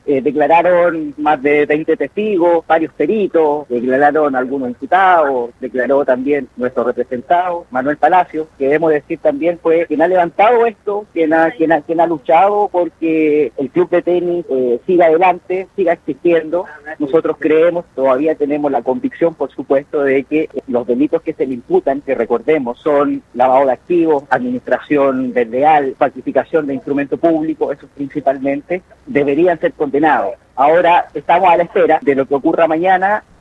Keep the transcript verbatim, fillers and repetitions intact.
Eh, declararon más de veinte testigos, varios peritos, declararon algunos imputados, declaró también nuestro representado, Manuel Palacio, que debemos decir también fue quien ha levantado esto, quien ha, quien ha, quien ha luchado porque el club de tenis eh, siga adelante, siga existiendo. Nosotros creemos, todavía tenemos la convicción, por supuesto, de que los delitos que se le imputan, que recordemos, son lavado de activos, administración desleal, falsificación de instrumento público, esos principalmente, deberían ser condenados. Ahora estamos a la espera de lo que ocurra mañana.